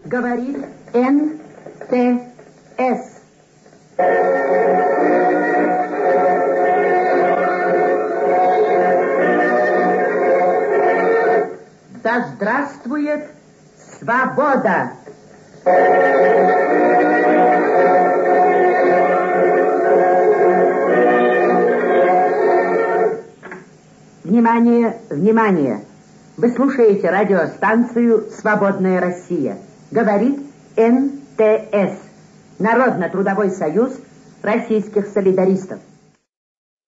Говорит НТС. Да здравствует свобода! Внимание, внимание! Вы слушаете радиостанцию «Свободная Россия». Говорит НТС. Народно-трудовой союз российских солидаристов.